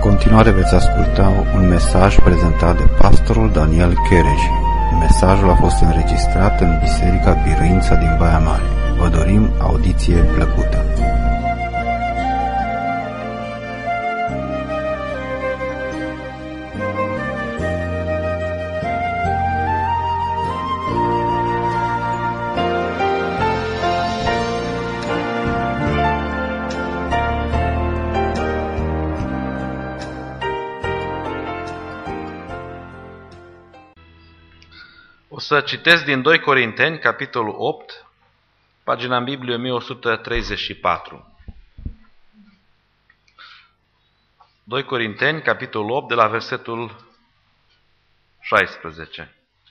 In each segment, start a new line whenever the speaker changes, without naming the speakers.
continuare veți asculta un mesaj prezentat de pastorul Daniel Cherej. Mesajul a fost înregistrat în Biserica Biruința din Baia Mare. Vă dorim audiție plăcută.
O să citesc din 2 Corinteni, capitolul 8, pagina în Biblie 1134. 2 Corinteni, capitolul 8, de la versetul 16.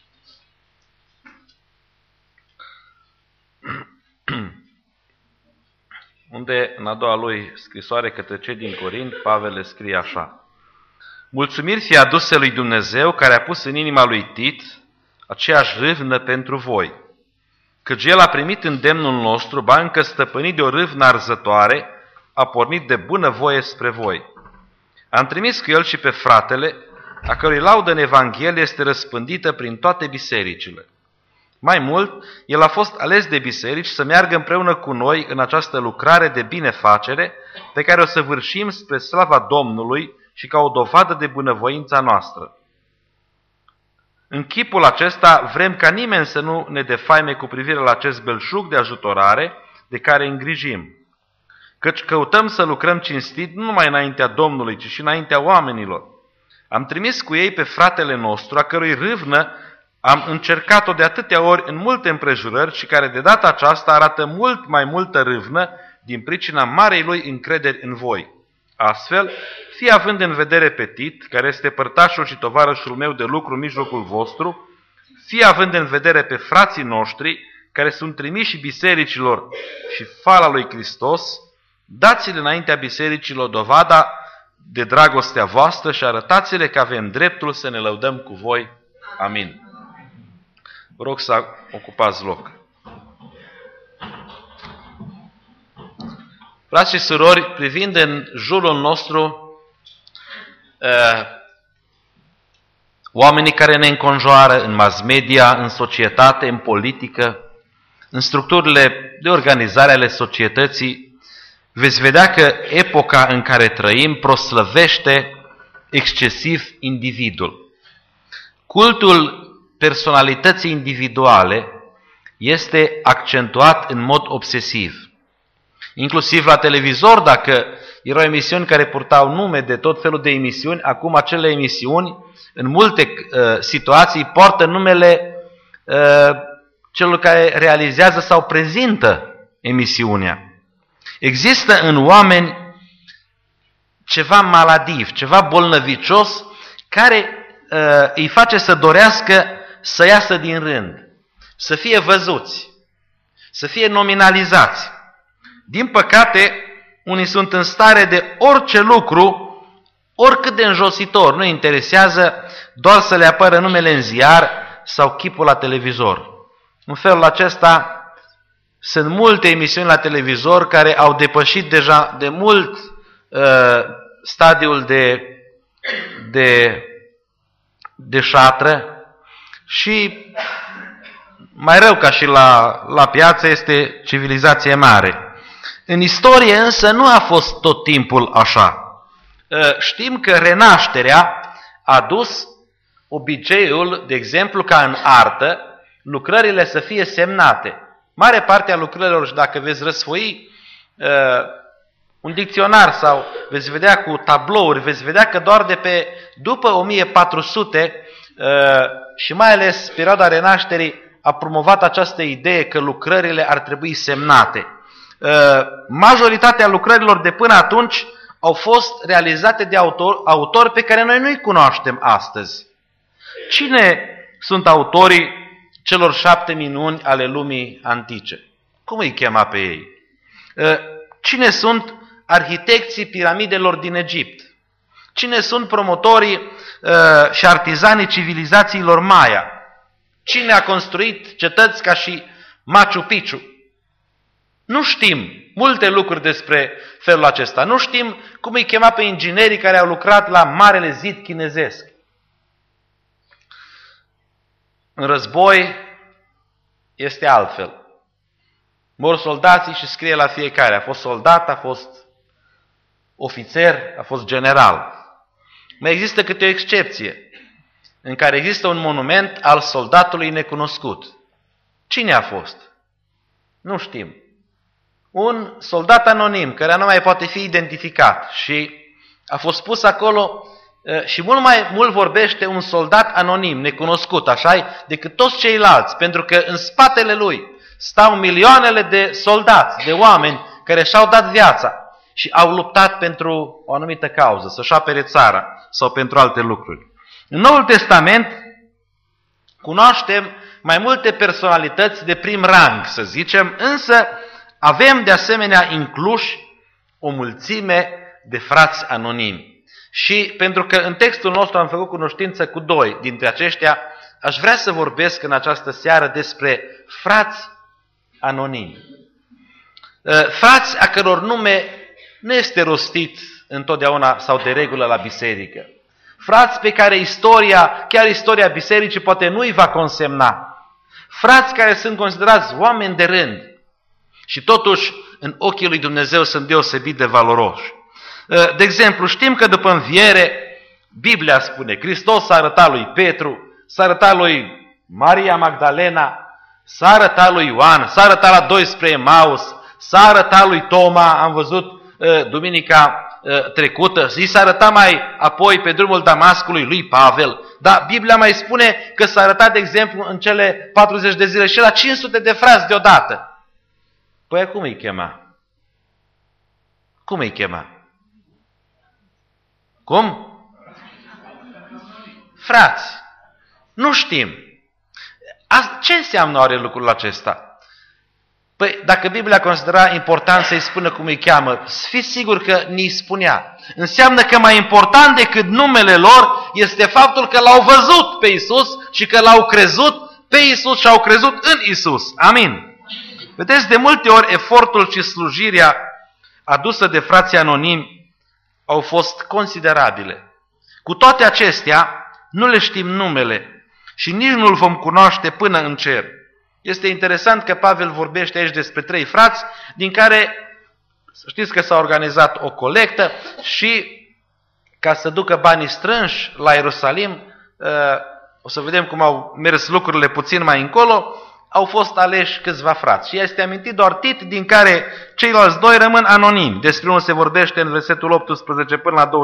Unde, în a doua lui scrisoare către cei din Corint, Pavel le scrie așa: mulțumiri fie aduse lui Dumnezeu, care a pus în inima lui Tit aceeași râvnă pentru voi, căci el a primit îndemnul nostru, ba încă stăpânit de o râvnă arzătoare, a pornit de bună voie spre voi. Am trimis cu el și pe fratele, a cărui laudă în Evanghelie este răspândită prin toate bisericile. Mai mult, el a fost ales de biserici să meargă împreună cu noi în această lucrare de binefacere pe care o săvârșim spre slava Domnului și ca o dovadă de bunăvoința noastră. În chipul acesta vrem ca nimeni să nu ne defaime cu privire la acest belșug de ajutorare de care îngrijim, căci căutăm să lucrăm cinstit nu numai înaintea Domnului, ci și înaintea oamenilor. Am trimis cu ei pe fratele nostru, a cărui râvnă am încercat-o de atâtea ori în multe împrejurări și care de data aceasta arată mult mai multă râvnă din pricina marei lui încrederi în voi. Astfel, fie având în vedere pe Tit, care este părtașul și tovarășul meu de lucru în mijlocul vostru, fie având în vedere pe frații noștri, care sunt trimiși bisericilor și fala lui Hristos, dați-le înaintea bisericilor dovada de dragostea voastră și arătați-le că avem dreptul să ne lăudăm cu voi. Amin. Vă rog să ocupați loc. Frați și surori, privind în jurul nostru oamenii care ne înconjoară în mass media, în societate, în politică, în structurile de organizare ale societății, veți vedea că epoca în care trăim proslăvește excesiv individul. Cultul personalității individuale este accentuat în mod obsesiv. Inclusiv la televizor, dacă erau emisiuni care purtau nume de tot felul de emisiuni, acum acele emisiuni, în multe situații, poartă numele celor care realizează sau prezintă emisiunea. Există în oameni ceva maladiv, ceva bolnăvicios, care îi face să dorească să iasă din rând, să fie văzuți, să fie nominalizați. Din păcate, unii sunt în stare de orice lucru, oricât de înjositor, nu interesează, doar să le apară numele în ziar sau chipul la televizor. În felul acesta, sunt multe emisiuni la televizor care au depășit deja de mult stadiul de șatră și mai rău ca și la piață este civilizație mare. În istorie însă nu a fost tot timpul așa. Știm că renașterea a dus obiceiul, de exemplu, ca în artă, lucrările să fie semnate. Mare parte a lucrărilor, și dacă veți răsfoi un dicționar sau veți vedea cu tablouri, veți vedea că doar după 1400 și mai ales perioada renașterii a promovat această idee că lucrările ar trebui semnate. Majoritatea lucrărilor de până atunci au fost realizate de autori pe care noi nu-i cunoaștem astăzi. Cine sunt autorii celor 7 minuni ale lumii antice? Cum îi chema pe ei? Cine sunt arhitecții piramidelor din Egipt? Cine sunt promotorii și artizanii civilizațiilor Maya? Cine a construit cetăți ca și Machu Picchu? Nu știm multe lucruri despre felul acesta. Nu știm cum îi chema pe inginerii care au lucrat la Marele Zid chinezesc. În război este altfel. Mor soldații și scrie la fiecare. A fost soldat, a fost ofițer, a fost general. Mai există câte o excepție în care există un monument al soldatului necunoscut. Cine a fost? Nu știm. Un soldat anonim care nu mai poate fi identificat și a fost pus acolo și mult mai mult vorbește un soldat anonim, necunoscut, așa, decât toți ceilalți, pentru că în spatele lui stau milioanele de soldați, de oameni care și-au dat viața și au luptat pentru o anumită cauză, să-și apere țara sau pentru alte lucruri. În Noul Testament cunoaștem mai multe personalități de prim rang, să zicem, însă avem de asemenea incluși o mulțime de frați anonimi. Și pentru că în textul nostru am făcut cunoștință cu 2 dintre aceștia, aș vrea să vorbesc în această seară despre frați anonimi. Frați a căror nume nu este rostit întotdeauna sau de regulă la biserică. Frați pe care istoria, chiar istoria bisericii, poate nu îi va consemna. Frați care sunt considerați oameni de rând și totuși în ochii lui Dumnezeu sunt deosebit de valoroși. De exemplu, știm că după înviere, Biblia spune, Hristos s-a arătat lui Petru, s-a arătat lui Maria Magdalena, s-a arătat lui Ioan, s-a arătat la 2 spre Emaus, s-a arătat lui Toma, am văzut duminica trecută, și s-a arătat mai apoi pe drumul Damascului lui Pavel, dar Biblia mai spune că s-a arătat, de exemplu, în cele 40 de zile și la 500 de frați deodată. Păi cum îi chema? Cum îi chema? Cum? Frați. Nu știm. Ce înseamnă oare lucrul acesta? Păi, dacă Biblia considera important să-i spună cum îi cheamă, fiți sigur că ni spunea. Înseamnă că mai important decât numele lor este faptul că l-au văzut pe Iisus și că l-au crezut pe Iisus și au crezut în Iisus. Amin. Vedeți, de multe ori efortul și slujirea adusă de frații anonimi au fost considerabile. Cu toate acestea, nu le știm numele și nici nu îl vom cunoaște până în cer. Este interesant că Pavel vorbește aici despre 3 frați, din care, să știți că s-a organizat o colectă și ca să ducă banii strânși la Ierusalim, o să vedem cum au mers lucrurile puțin mai încolo, au fost aleși câțiva frați. Și este amintit doar Tit, din care ceilalți 2 rămân anonimi. Despre unul se vorbește în versetul 18 până la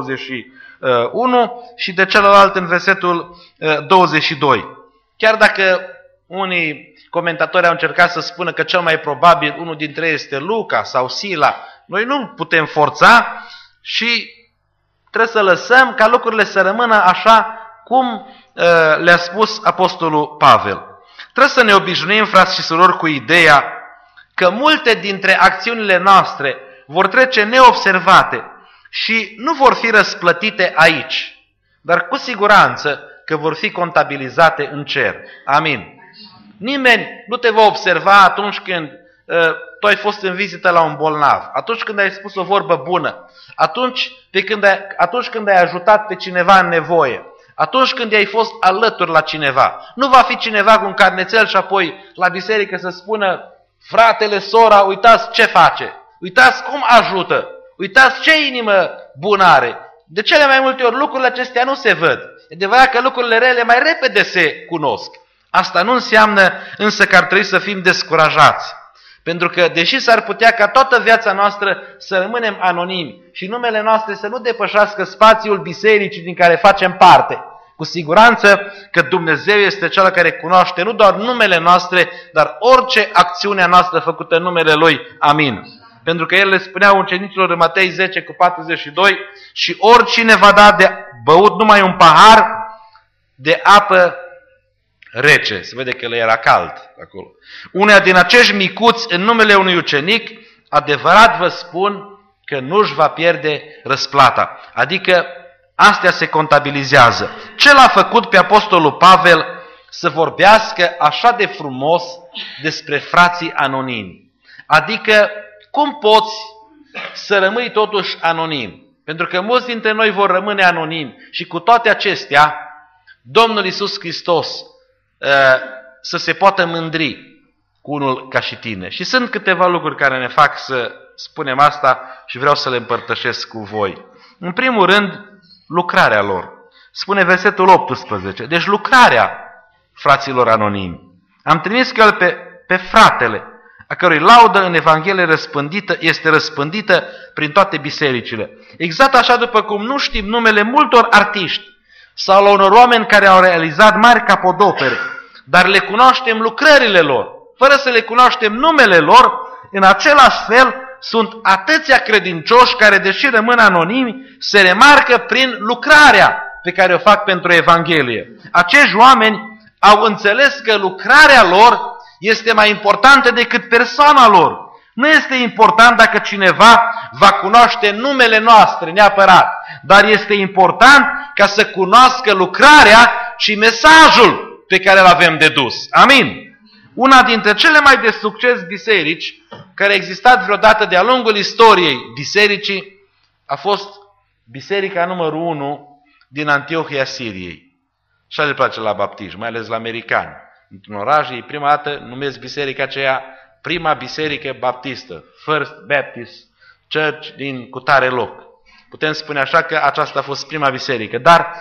21 și de celălalt în versetul 22. Chiar dacă unii comentatori au încercat să spună că cel mai probabil unul dintre ei este Luca sau Sila, noi nu putem forța și trebuie să lăsăm ca lucrurile să rămână așa cum le-a spus apostolul Pavel. Trebuie să ne obișnuim, frați și surori, cu ideea că multe dintre acțiunile noastre vor trece neobservate și nu vor fi răsplătite aici, dar cu siguranță că vor fi contabilizate în cer. Amin. Nimeni nu te va observa atunci când tu ai fost în vizită la un bolnav, atunci când ai spus o vorbă bună, atunci când ai ajutat pe cineva în nevoie, atunci când i-ai fost alături la cineva. Nu va fi cineva cu un carnețel și apoi la biserică să spună: fratele, sora, uitați ce face, uitați cum ajută, uitați ce inimă bună are. De cele mai multe ori lucrurile acestea nu se văd. E adevărat că lucrurile rele mai repede se cunosc. Asta nu înseamnă însă că ar trebui să fim descurajați. Pentru că, deși s-ar putea ca toată viața noastră să rămânem anonimi și numele noastre să nu depășească spațiul bisericii din care facem parte, cu siguranță că Dumnezeu este Cel care cunoaște nu doar numele noastre, dar orice acțiune a noastră făcută în numele Lui. Amin. Pentru că El le spunea ucenicilor în Matei 10 cu 42: și oricine va da de băut numai un pahar de apă rece. Se vede că le era cald acolo. Unea din acești micuți în numele unui ucenic, adevărat vă spun că nu-și va pierde răsplata. Adică astea se contabilizează. Ce l-a făcut pe apostolul Pavel să vorbească așa de frumos despre frații anonimi? Adică, cum poți să rămâi totuși anonim? Pentru că mulți dintre noi vor rămâne anonimi și cu toate acestea, Domnul Iisus Hristos să se poată mândri cu unul ca și tine. Și sunt câteva lucruri care ne fac să spunem asta și vreau să le împărtășesc cu voi. În primul rând, lucrarea lor. Spune versetul 18. Deci lucrarea fraților anonimi. Am trimis că el pe fratele, a cărui laudă în Evanghelie este răspândită prin toate bisericile. Exact așa după cum nu știm numele multor artiști sau la unor oameni care au realizat mari capodopere, dar le cunoaștem lucrările lor, fără să le cunoaștem numele lor, în același fel sunt atâția credincioși care, deși rămân anonimi, se remarcă prin lucrarea pe care o fac pentru Evanghelie. Acești oameni au înțeles că lucrarea lor este mai importantă decât persoana lor. Nu este important dacă cineva va cunoaște numele noastre neapărat, dar este important ca să cunoască lucrarea și mesajul pe care îl avem de dus. Amin? Una dintre cele mai de succes biserici care a existat vreodată de-a lungul istoriei bisericii a fost biserica numărul 1 din Antiohia Siriei. Așa le place la baptism, mai ales la americani. Într-un oraș, ei prima dată numesc biserica aceea prima biserică baptistă, First Baptist Church din cutare loc. Putem spune așa că aceasta a fost prima biserică. Dar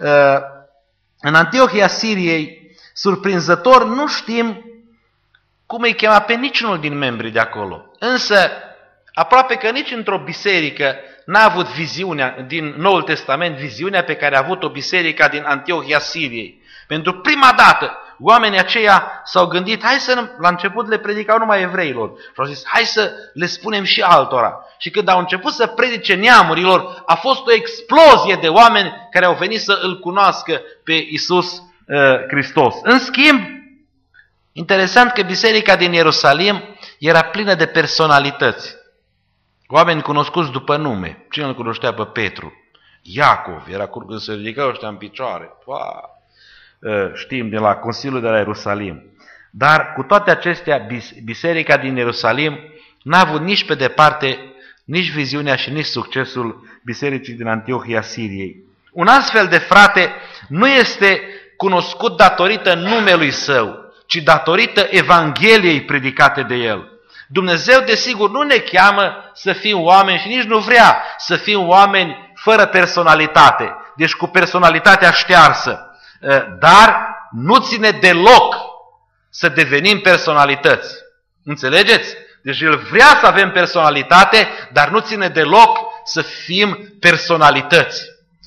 în Antiohia Siriei, surprinzător, nu știm cum îi chema pe niciunul din membrii de acolo. Însă, aproape că nici într-o biserică n-a avut viziunea din Noul Testament, viziunea pe care a avut-o biserica din Antiohia Siriei. Pentru prima dată, oamenii aceia s-au gândit, hai să, la început le predicau numai evreilor. Și au zis, hai să le spunem și altora. Și când au început să predice neamurilor, a fost o explozie de oameni care au venit să îl cunoască pe Iisus Hristos. În schimb, interesant că biserica din Ierusalim era plină de personalități. Oameni cunoscuți după nume. Cine îl cunoștea pe Petru? Iacov, era când se ridicau ăștia în picioare. Știm de la Consiliul de la Ierusalim. Dar cu toate acestea, biserica din Ierusalim n-a avut nici pe departe, nici viziunea și nici succesul bisericii din Antiohia Siriei. Un astfel de frate nu este cunoscut datorită numelui său, ci datorită Evangheliei predicate de el. Dumnezeu, desigur, nu ne cheamă să fim oameni și nici nu vrea să fim oameni fără personalitate, deci cu personalitatea ștearsă. Dar nu ține deloc să devenim personalități. Înțelegeți? Deci El vrea să avem personalitate, dar nu ține deloc să fim personalități.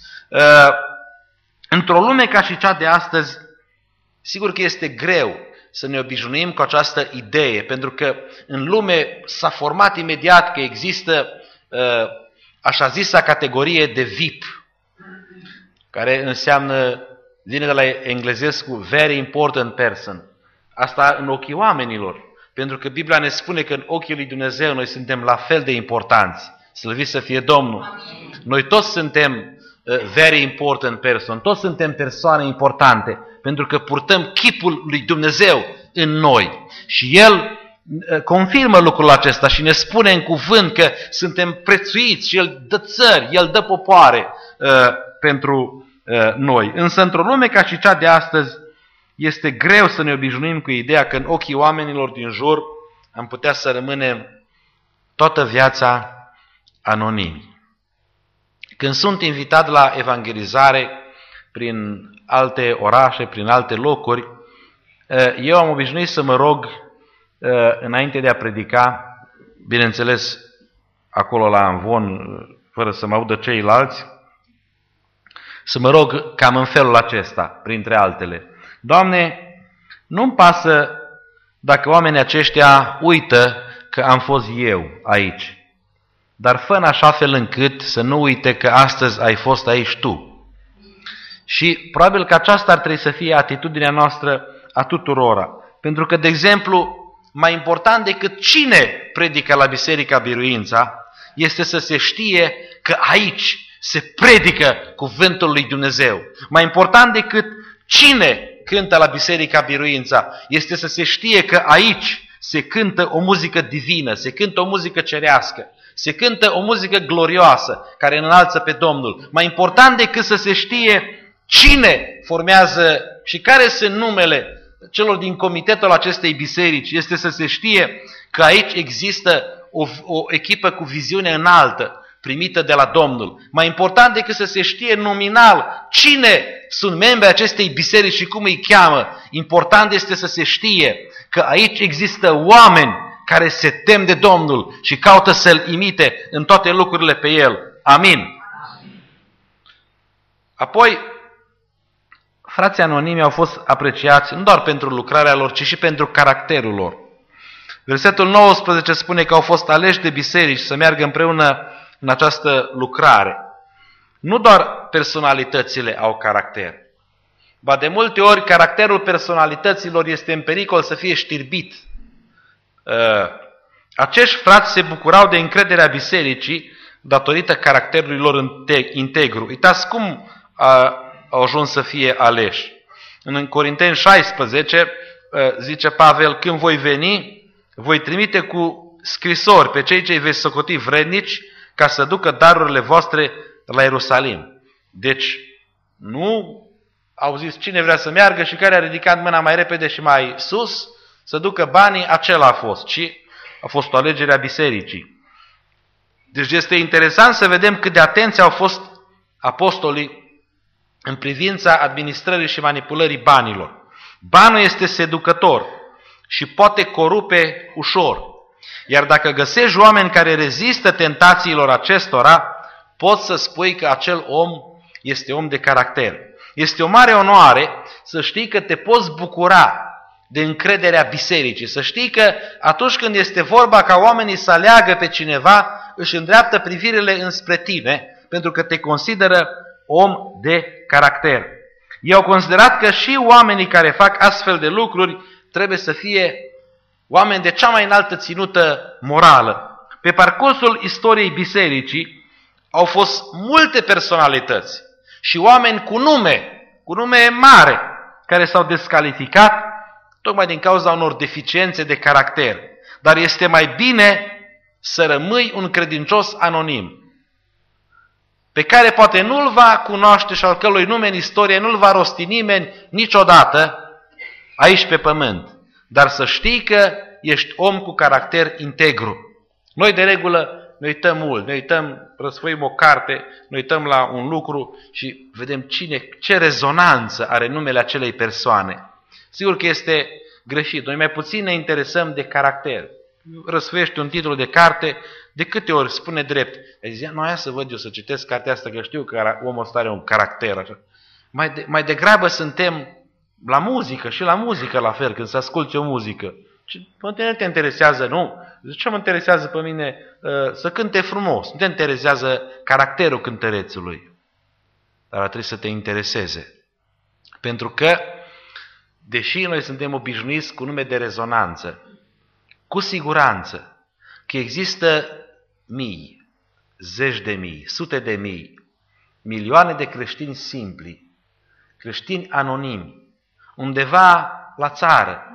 Într-o lume ca și cea de astăzi, sigur că este greu să ne obișnuim cu această idee, pentru că în lume s-a format imediat că există așa zisa categorie de VIP, care înseamnă, vine de la englezescu, very important person. Asta în ochii oamenilor, pentru că Biblia ne spune că în ochii lui Dumnezeu noi suntem la fel de importanți. Slăvit să fie Domnul! Noi toți suntem very important person, toți suntem persoane importante, pentru că purtăm chipul lui Dumnezeu în noi. Și El confirmă lucrul acesta și ne spune în cuvânt că suntem prețuiți și El dă țări, El dă popoare pentru noi. Însă într-o lume ca și cea de astăzi este greu să ne obișnuim cu ideea că în ochii oamenilor din jur am putea să rămânem toată viața anonimi. Când sunt invitat la evangelizare prin alte orașe, prin alte locuri, eu am obișnuit să mă rog înainte de a predica, bineînțeles acolo la amvon, fără să mă audă ceilalți, să mă rog cam în felul acesta, printre altele. Doamne, nu-mi pasă dacă oamenii aceștia uită că am fost eu aici, dar fă în așa fel încât să nu uite că astăzi ai fost aici Tu. Și probabil că aceasta ar trebui să fie atitudinea noastră a tuturora. Pentru că, de exemplu, mai important decât cine predică la Biserica Biruința, este să se știe că aici se predică cuvântul lui Dumnezeu. Mai important decât cine cântă la Biserica Biruința, este să se știe că aici se cântă o muzică divină, se cântă o muzică cerească, se cântă o muzică glorioasă care înalță pe Domnul. Mai important decât să se știe cine formează și care sunt numele celor din comitetul acestei biserici, este să se știe că aici există o echipă cu viziune înaltă, primită de la Domnul. Mai important decât să se știe nominal cine sunt membrii acestei biserici și cum îi cheamă, important este să se știe că aici există oameni care se tem de Domnul și caută să-L imite în toate lucrurile pe El. Amin. Apoi, frații anonimi au fost apreciați nu doar pentru lucrarea lor, ci și pentru caracterul lor. Versetul 19 spune că au fost aleși de biserici să meargă împreună în această lucrare. Nu doar personalitățile au caracter, ba de multe ori caracterul personalităților este în pericol să fie știrbit. Acești frați se bucurau de încrederea bisericii datorită caracterului lor integru. Uitați cum au ajuns să fie aleși. În Corinteni 16 zice Pavel, când voi veni, voi trimite cu scrisori pe cei ce îi veți socoti vrednici ca să ducă darurile voastre la Ierusalim. Deci nu au zis cine vrea să meargă și care a ridicat mâna mai repede și mai sus să ducă banii, acela a fost, ci a fost o alegere a bisericii. Deci este interesant să vedem cât de atenți au fost apostolii în privința administrării și manipulării banilor. Banul este seducător și poate corupe ușor. Iar dacă găsești oameni care rezistă tentațiilor acestora, poți să spui că acel om este om de caracter. Este o mare onoare să știi că te poți bucura de încrederea bisericii. Să știi că atunci când este vorba ca oamenii să aleagă pe cineva, își îndreaptă privirile înspre tine, pentru că te consideră om de caracter. Ei au considerat că și oamenii care fac astfel de lucruri trebuie să fie oameni de cea mai înaltă ținută morală. Pe parcursul istoriei bisericii au fost multe personalități și oameni cu nume mare, care s-au descalificat tocmai din cauza unor deficiențe de caracter. Dar este mai bine să rămâi un credincios anonim, pe care poate nu-l va cunoaște și al cărui nume în istorie nu-l va rosti nimeni niciodată aici pe pământ. Dar să știi că ești om cu caracter integru. Noi de regulă ne uităm mult, ne uităm, răsfoim o carte, ne uităm la un lucru și vedem ce rezonanță are numele acelei persoane. Sigur că este greșit. Noi mai puțin ne interesăm de caracter. Răsfoiești un titlu de carte, de câte ori spune drept. Zicea, nu, aia să văd eu, să citesc cartea asta, că știu că omul ăsta are un caracter. Așa. Mai degrabă suntem la muzică și la muzică la fel, când se asculți o muzică. Nu te interesează, nu? De ce mă interesează pe mine să cânte frumos? Nu te interesează caracterul cântărețului. Dar trebuie să te intereseze. Pentru că, deși noi suntem obișnuiți cu nume de rezonanță, cu siguranță că există mii, zeci de mii, sute de mii, milioane de creștini simpli, creștini anonimi, undeva la țară,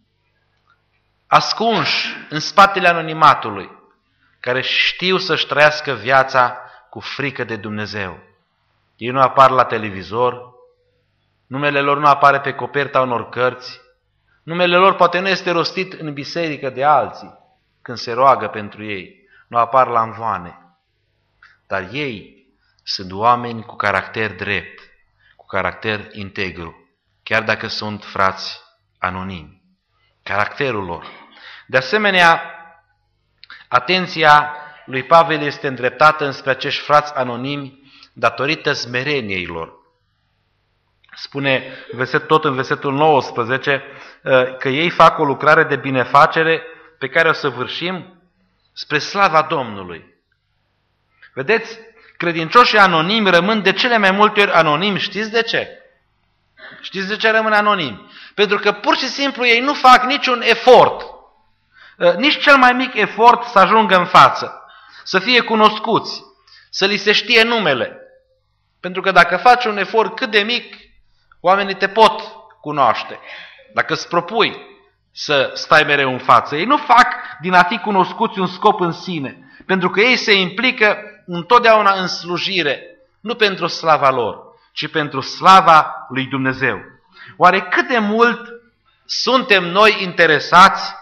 ascunși în spatele anonimatului, care știu să-și trăiască viața cu frică de Dumnezeu. Ei nu apar la televizor, numele lor nu apare pe coperta unor cărți, numele lor poate nu este rostit în biserică de alții, când se roagă pentru ei, nu apar la învoane. Dar ei sunt oameni cu caracter drept, cu caracter integru, chiar dacă sunt frați anonimi. Caracterul lor. De asemenea, atenția lui Pavel este îndreptată înspre acești frați anonimi datorită smereniei lor. Spune tot în versetul 19 că ei fac o lucrare de binefacere pe care o săvârșim spre slava Domnului. Vedeți, credincioșii anonimi rămân de cele mai multe ori anonimi. Știți de ce? Știți de ce rămân anonimi? Pentru că pur și simplu ei nu fac niciun efort, nici cel mai mic efort să ajungă în față, să fie cunoscuți, să li se știe numele. Pentru că dacă faci un efort cât de mic, oamenii te pot cunoaște. Dacă îți propui să stai mereu în față. Ei nu fac din a fi cunoscuți un scop în sine, pentru că ei se implică întotdeauna în slujire, nu pentru slava lor, ci pentru slava lui Dumnezeu. Oare cât de mult suntem noi interesați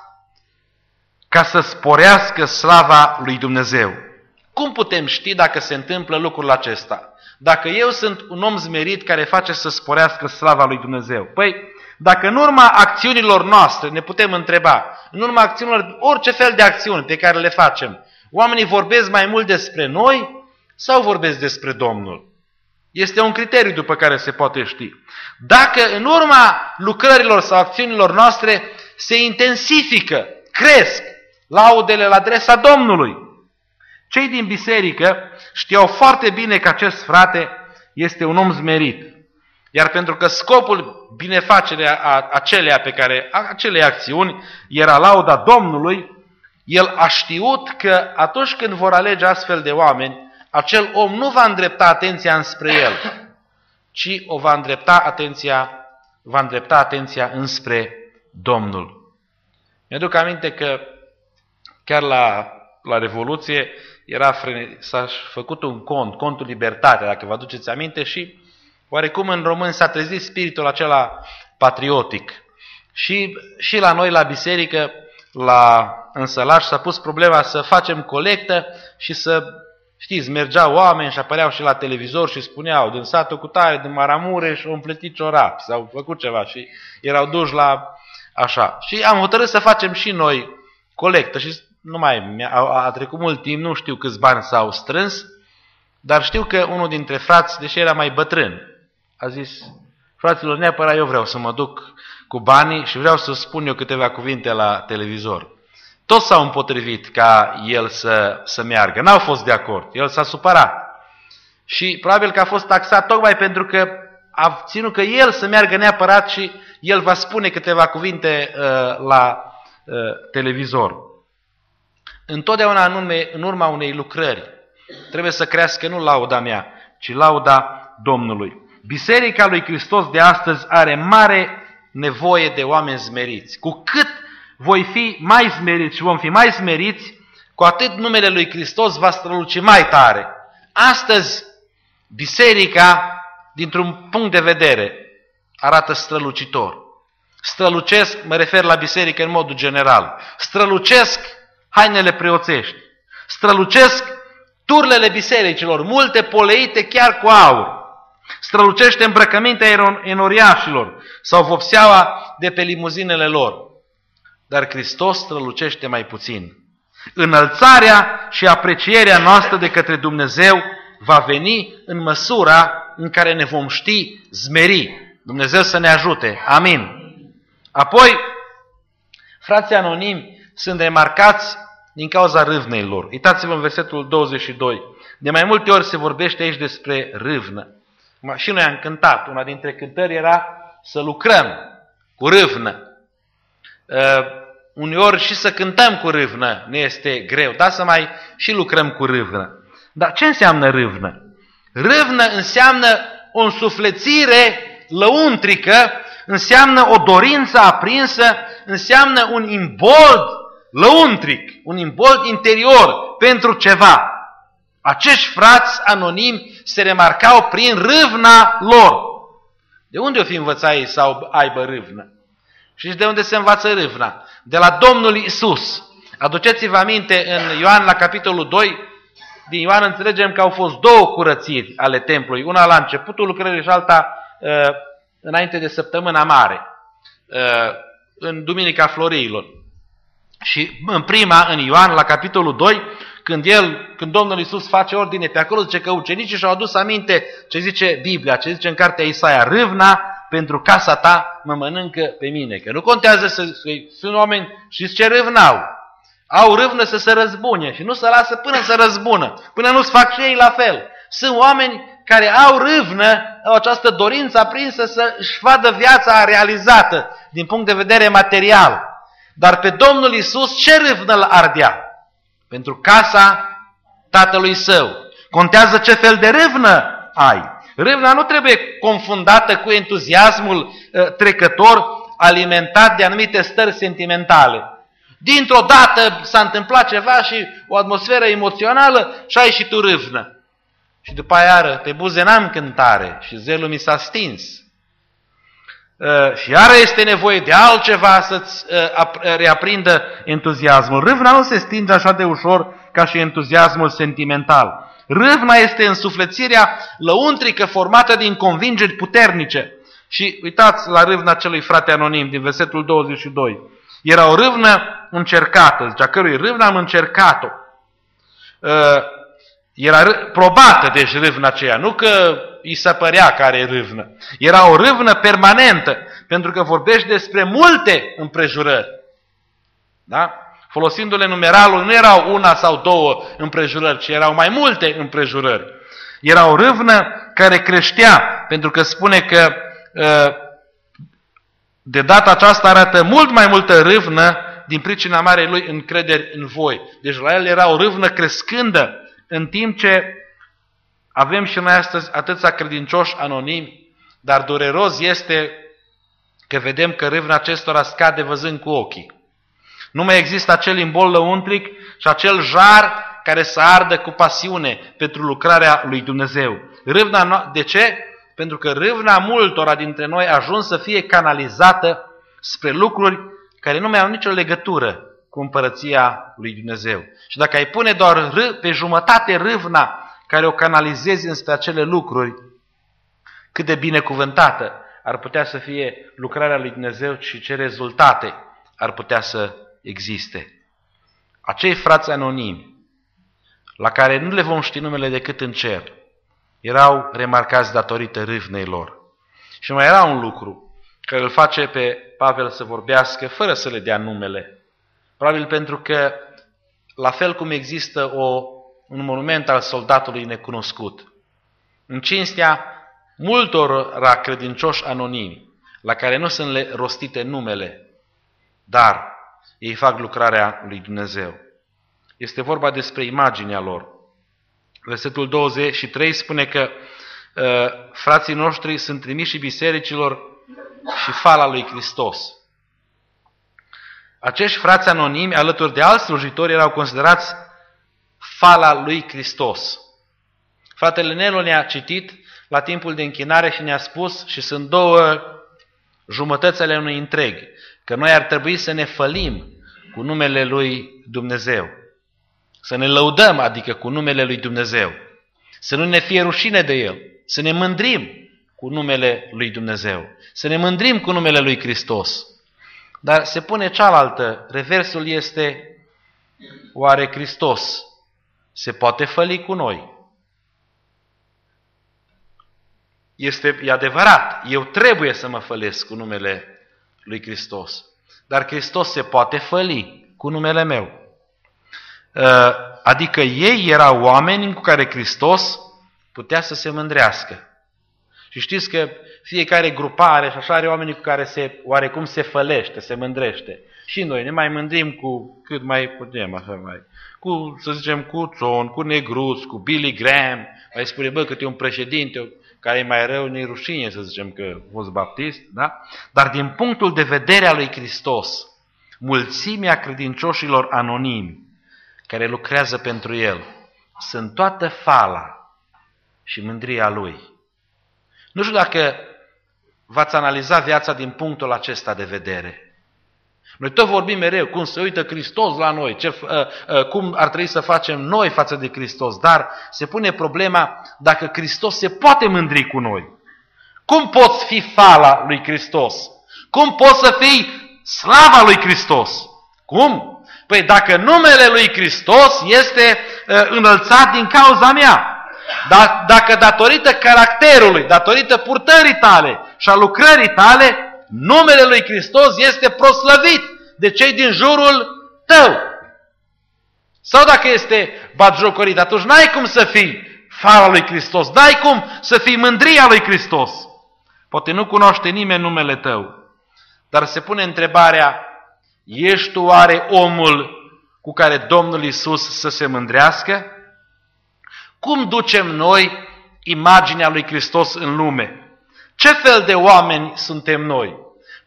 ca să sporească slava lui Dumnezeu? Cum putem ști dacă se întâmplă lucrul acesta? Dacă eu sunt un om zmerit care face să sporească slava lui Dumnezeu. Păi, dacă în urma acțiunilor noastre, ne putem întreba, în urma acțiunilor, orice fel de acțiuni pe care le facem, oamenii vorbesc mai mult despre noi sau vorbesc despre Domnul? Este un criteriu după care se poate ști. Dacă în urma lucrărilor sau acțiunilor noastre se intensifică, cresc laudele la adresa Domnului. Cei din biserică știau foarte bine că acest frate este un om zmerit. Iar pentru că scopul binefacerii acelei acțiuni era lauda Domnului, el a știut că atunci când vor alege astfel de oameni, acel om nu va îndrepta atenția înspre el, ci o va îndrepta atenția înspre Domnul. Mi-aduc aminte că chiar la Revoluție s-a făcut un contul Libertatea, dacă vă aduceți aminte, și oarecum în români s-a trezit spiritul acela patriotic. Și la noi, la biserică, în Sălaș, s-a pus problema să facem colectă și să, știți, mergeau oameni și apăreau și la televizor și spuneau, din satul cutare, din Maramureș, au împletit ciorapi, s-au făcut ceva și erau duși la așa. Și am hotărât să facem și noi colectă și a trecut mult timp, nu știu câți bani s-au strâns, dar știu că unul dintre frați, deși era mai bătrân, a zis, fraților, neapărat eu vreau să mă duc cu banii și vreau să spun eu câteva cuvinte la televizor. Toți s-au împotrivit ca el să meargă, n-au fost de acord, el s-a supărat. Și probabil că a fost taxat tocmai pentru că a ținut că el să meargă neapărat și el va spune câteva cuvinte la televizor. Întotdeauna în urma unei lucrări trebuie să crească nu lauda mea, ci lauda Domnului. Biserica lui Hristos de astăzi are mare nevoie de oameni smeriți. Cu cât voi fi mai smeriți și vom fi mai smeriți, cu atât numele lui Hristos va străluci mai tare. Astăzi, biserica, dintr-un punct de vedere, arată strălucitor. Strălucesc, mă refer la biserică în modul general, strălucesc hainele preoțești, strălucesc turlele bisericilor, multe poleite chiar cu aur, strălucește îmbrăcămintea enoriașilor sau vopseaua de pe limuzinele lor. Dar Hristos strălucește mai puțin. Înălțarea și aprecierea noastră de către Dumnezeu va veni în măsura în care ne vom ști zmeri. Dumnezeu să ne ajute. Amin. Apoi, frații anonimi sunt remarcați din cauza râvnei lor. Uitați-vă în versetul 22. De mai multe ori se vorbește aici despre râvnă. Și noi am cântat. Una dintre cântări era să lucrăm cu râvnă. Uneori și să cântăm cu râvnă ne este greu, dar să mai și lucrăm cu râvnă. Dar ce înseamnă râvnă? Râvnă înseamnă o însuflețire lăuntrică, înseamnă o dorință aprinsă, înseamnă un imbold lăuntric, un imbold interior pentru ceva. Acești frați anonimi se remarcau prin râvna lor. De unde o fi învățat ei să aibă râvnă? Și de unde se învață râvna? De la Domnul Iisus. Aduceți-vă aminte în Ioan la capitolul 2, din Ioan înțelegem că au fost două curățiri ale templului, una la începutul lucrării și alta înainte de săptămâna mare, în Duminica Floreilor. Și în prima, în Ioan, la capitolul 2, când Domnul Iisus face ordine pe acolo, zice că ucenicii și-au adus aminte ce zice Biblia, ce zice în cartea Isaia, râvna pentru casa ta mă mănâncă pe mine. Că nu contează sunt oameni, știți ce râvnau? Au râvnă să se răzbune și nu se lasă până să răzbună, până nu-ți fac și ei la fel. Sunt oameni care au râvnă, au această dorință aprinsă să-și vadă viața realizată din punct de vedere material. Dar pe Domnul Iisus ce râvnă îl ardea? Pentru casa Tatălui Său. Contează ce fel de râvnă ai. Râvna nu trebuie confundată cu entuziasmul trecător alimentat de anumite stări sentimentale. Dintr-o dată s-a întâmplat ceva și o atmosferă emoțională și ai și tu râvnă. Și după aia iară, pe buze n-am cântare și zelul mi s-a stins. Și iară este nevoie de altceva să-ți reaprindă entuziasmul. Râvna nu se stinge așa de ușor ca și entuziasmul sentimental. Râvna este însuflețirea lăuntrică formată din convingeri puternice. Și uitați la râvna celui frate anonim din versetul 22. Era o râvnă încercată, zicea cărui râvnă am încercat-o. Era probată, deci, râvna aceea, nu că îi se părea că are râvnă. Era o râvnă permanentă, pentru că vorbește despre multe împrejurări. Da? Folosindu-le numeralul, nu erau una sau două împrejurări, ci erau mai multe împrejurări. Era o râvnă care creștea, pentru că spune că de data aceasta arată mult mai multă râvnă din pricina marei lui încrederi în voi. Deci la el era o râvnă crescândă, în timp ce avem și noi astăzi atâția credincioși anonimi, dar dureros este că vedem că râvna acestora scade văzând cu ochii. Nu mai există acel imbol lăuntric și acel jar care să ardă cu pasiune pentru lucrarea lui Dumnezeu. De ce? Pentru că râvna multora dintre noi a ajuns să fie canalizată spre lucruri care nu mai au nicio legătură cu împărăția lui Dumnezeu. Și dacă ai pune doar pe jumătate râvna care o canalizezi înspre acele lucruri, cât de binecuvântată ar putea să fie lucrarea lui Dumnezeu și ce rezultate ar putea să existe. Acei frați anonimi, la care nu le vom ști numele decât în cer, erau remarcați datorită râvnei lor. Și mai era un lucru care îl face pe Pavel să vorbească fără să le dea numele. Probabil pentru că, la fel cum există un monument al soldatului necunoscut, în cinstea multora credincioși anonimi, la care nu sunt rostite numele, dar ei fac lucrarea lui Dumnezeu. Este vorba despre imaginea lor. Versetul 23 spune că frații noștri sunt trimiși bisericilor și fala lui Hristos. Acești frați anonimi, alături de alți slujitori, erau considerați fala lui Hristos. Fratele Nelu ne-a citit la timpul de închinare și ne-a spus, și sunt două jumătăți ale unui întreg, că noi ar trebui să ne fălim cu numele lui Dumnezeu. Să ne lăudăm, adică cu numele lui Dumnezeu. Să nu ne fie rușine de el. Să ne mândrim cu numele lui Dumnezeu. Să ne mândrim cu numele lui Hristos. Dar se pune cealaltă. Reversul este: oare Hristos se poate făli cu noi? E adevărat, eu trebuie să mă fălesc cu numele lui Hristos. Dar Hristos se poate făli cu numele meu. Adică ei erau oameni cu care Hristos putea să se mândrească. Și știți că fiecare grupare și așa are oamenii cu care oarecum se fălește, se mândrește. Și noi ne mai mândrim cu cât mai putem, așa mai. Cu, să zicem, cu Țon, cu Negruț, cu Billy Graham. Mai spune, bă, că e un președinte care e mai rău, ne-i rușine, să zicem, că a fost baptist, da? Dar din punctul de vedere al lui Hristos, mulțimea credincioșilor anonimi care lucrează pentru el sunt toată fala și mândria lui. Nu știu dacă v-ați analiza viața din punctul acesta de vedere. Noi tot vorbim mereu cum se uită Hristos la noi, cum ar trebui să facem noi față de Hristos, dar se pune problema dacă Hristos se poate mândri cu noi. Cum poți fi fala lui Hristos? Cum poți să fii slava lui Hristos? Cum? Păi dacă numele lui Hristos este înălțat din cauza mea, dacă datorită caracterului, datorită purtării tale și a lucrării tale, numele lui Hristos este proslăvit de cei din jurul tău. Sau dacă este batjocorit, atunci n-ai cum să fii fala lui Hristos, n-ai cum să fii mândria lui Hristos. Poate nu cunoaște nimeni numele tău, dar se pune întrebarea: ești tu oare omul cu care Domnul Iisus să se mândrească? Cum ducem noi imaginea lui Hristos în lume? Ce fel de oameni suntem noi?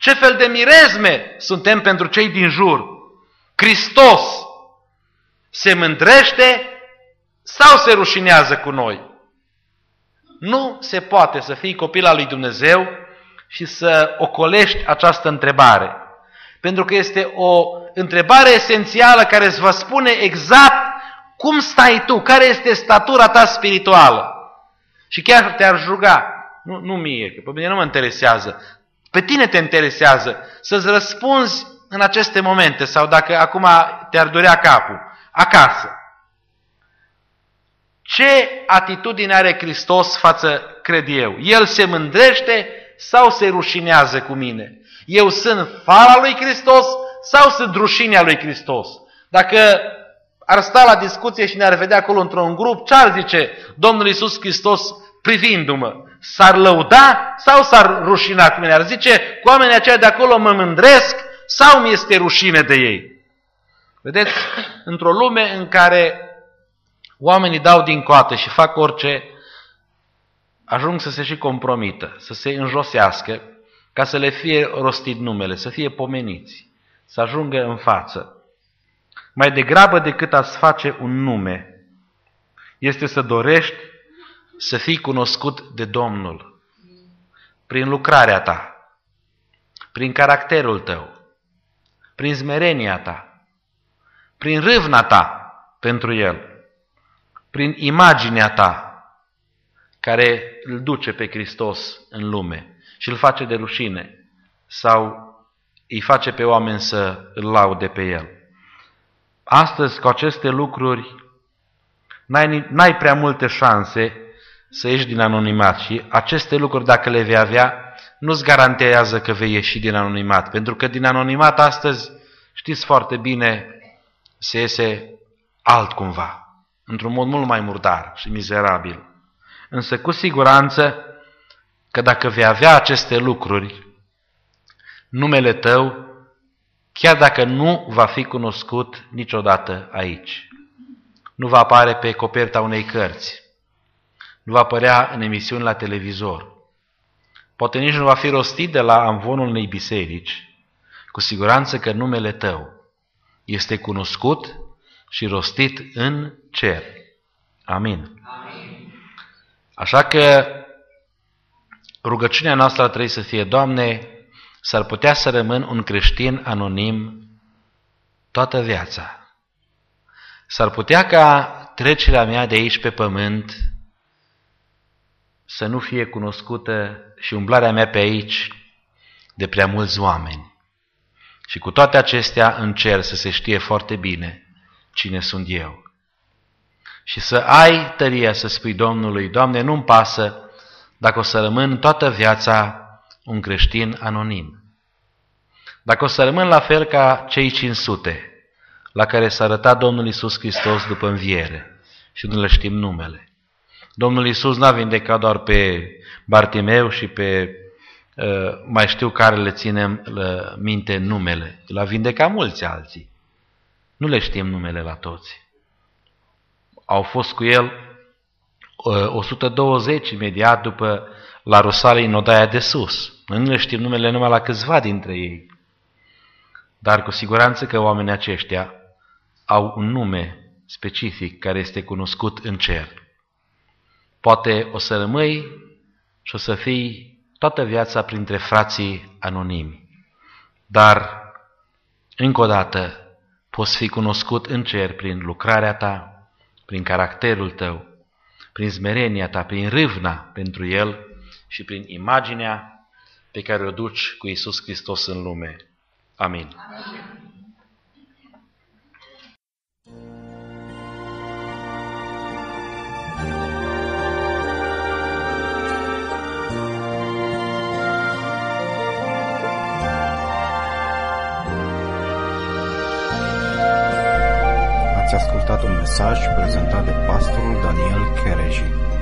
Ce fel de mirezme suntem pentru cei din jur? Hristos se mândrește sau se rușinează cu noi? Nu se poate să fii copil al lui Dumnezeu și să ocolești această întrebare. Pentru că este o întrebare esențială care îți va spune exact cum stai tu, care este statura ta spirituală. Și chiar te-ar ruga, nu mie, că pe mine nu mă interesează, pe tine te interesează să-ți răspunzi în aceste momente sau dacă acum te-ar durea capul, acasă. Ce atitudine are Hristos față, cred eu? El se mândrește sau se rușinează cu mine? Eu sunt fara lui Hristos sau sunt rușinea lui Hristos? Dacă ar sta la discuție și ne-ar vedea acolo într-un grup, ce ar zice Domnul Iisus Hristos privindu-mă? S-ar lăuda sau s-ar rușina cu mine? Ar zice, cu oamenii aceia de acolo mă mândresc sau mi este rușine de ei? Vedeți, într-o lume în care oamenii dau din coate și fac orice, ajung să se și compromită, să se înjosească, ca să le fie rostit numele, să fie pomeniți, să ajungă în față. Mai degrabă decât a-ți face un nume, este să dorești să fii cunoscut de Domnul prin lucrarea ta, prin caracterul tău, prin smerenia ta, prin râvna ta pentru El, prin imaginea ta care îl duce pe Hristos în lume și îl face de rușine sau îi face pe oameni să îl laude pe El. Astăzi, cu aceste lucruri, n-ai prea multe șanse să ieși din anonimat și aceste lucruri, dacă le vei avea, nu-ți garantează că vei ieși din anonimat, pentru că din anonimat astăzi, știți foarte bine, se iese altcumva, într-un mod mult mai murdar și mizerabil. Însă cu siguranță că dacă vei avea aceste lucruri, numele tău, chiar dacă nu va fi cunoscut niciodată aici, nu va apare pe coperta unei cărți, nu va apărea în emisiuni la televizor, poate nici nu va fi rostit de la amvonul unei biserici, cu siguranță că numele tău este cunoscut și rostit în cer. Amin. Amin. Așa că rugăciunea noastră trebuie să fie, Doamne, s-ar putea să rămân un creștin anonim toată viața. S-ar putea ca trecerea mea de aici pe pământ să nu fie cunoscută și umblarea mea pe aici de prea mulți oameni. Și cu toate acestea în cer să se știe foarte bine cine sunt eu. Și să ai tăria să spui Domnului, Doamne, nu-mi pasă dacă o să rămân toată viața un creștin anonim. Dacă o să rămân la fel ca cei 500 la care s-a arătat Domnul Iisus Hristos după înviere și nu le știm numele. Domnul Iisus n-a vindecat doar pe Bartimeu și pe mai știu care le ținem minte numele. L-a vindecat mulți alții. Nu le știm numele la toți. Au fost cu el 120 imediat după la Rusalii în odaia de sus. Noi nu le știm numele numai la câțiva dintre ei. Dar cu siguranță că oamenii aceștia au un nume specific care este cunoscut în cer. Poate o să rămâi și o să fii toată viața printre frații anonimi. Dar, încă o dată, poți fi cunoscut în cer prin lucrarea ta, prin caracterul tău, prin smerenia ta, prin râvna pentru El și prin imaginea pe care o duci cu Iisus Hristos în lume. Amin. Amin.
Ați ascultat un mesaj prezentat de pastorul Daniel Chereji.